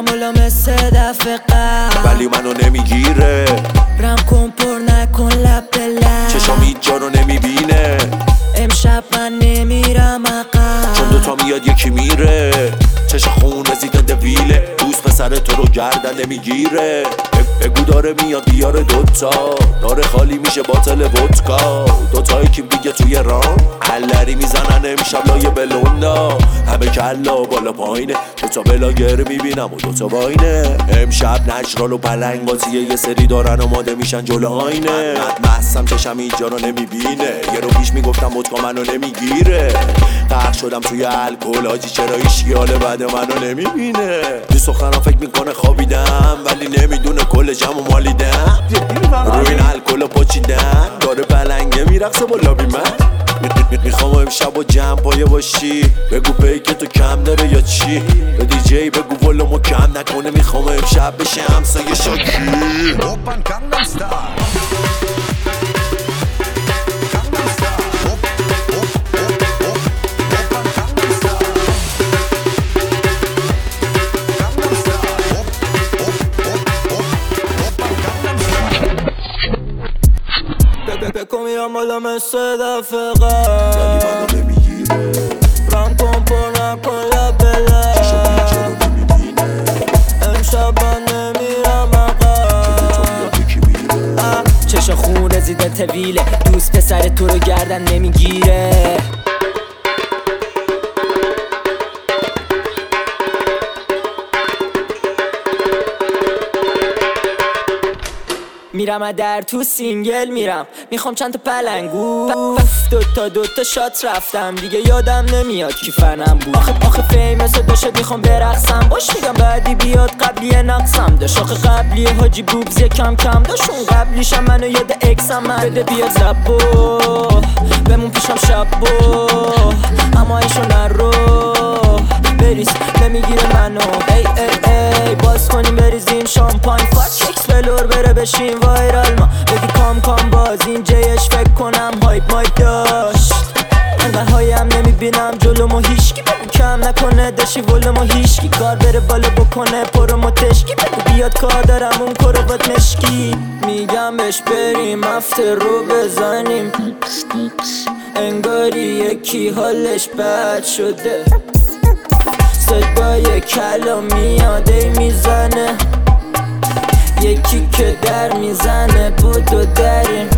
میرم بالا مثل دفعه قبل ولی منو نمیگیره. رم کن پر نکن لب به لب، چشام هیچ جا رو نمیبینه. امشب من نمیرم عقب چون دوتا میاد یکی میره. چش خون رزیدنت ویله، دوست پسر تو رو گردن نمیگیره. بگو داره میاد بیاره دوتا، داره خالی میشه باتل ودکا. دوتایی که دیگه توی رام علری میزنن امشب لای بلوندا. همه کلا بالا پایینه، دوتا بلاگر میبینم و دوتا واینه. امشب نجرال و پلنگ بازیه، یه سری دارن آماده میشن جلو آینه. مستم چشم اینجا رو نمیبینه، یه رو پیش میگفتم ودکا منو نمیگیره. غرق شدم توی الکل آجی، چرا هیچکی حال بعد منو نمیبینه. تو سخنم فکر میکنه خوابیدم، ولی نمیدونه کل جمع مالیدم. روی این الکل پاچیدن، داره پلنگه میرقصه با لابی من. میخوام امشب با جمع پایه باشی، بگو پیک تو کم داره یا چی. به دیجی بگو ولومو کم نکنه، میخوام امشب بشه همسایه شاکی. بکن میرم بالا مثل دفعه قبل، رم کن پر نکن لب به لب، امشب من نمیرم عقب. چش خون رزیدنت ویله، دوست پسر تو رو گردن نمیگیره. میرم در تو سینگل میرم، میخوام چند تا پلنگو. دوتا شات رفتم دیگه، یادم نمیاد کی فنم بود. آخه فیمس داشت میخوام برقصم، باش میگم بعدی بیاد قبلی نقصم داشت. آخه قبلی حاجی بوبز کم کم داشت، اون قبلیشم منو یاد اکسم. من بده بیاد زبو بمون پیشم شبو، اما ایشو نرو بریز نمیگیره منو. ای ای ای باز کنیم بریزیم شامپاین، فاک اکس بلور بره بشین وایرال. ما بگی کام باز این جیش فکر کنم هایپ مایپ داشت. انقدر هایم نمیبینم جلومو هیشکی، بگو کم نکنه داشی ولومو هیشکی. کار بره بالا بکنه پرومو تشکی، بگو بیاد کار دارم اون کروات مشکی. میگم بهش بریم افتر رو بزنیم، انگاری یکی حالش بد شده. صدای کلام میاده میزنه، یکی که در میزنه بودو دریم.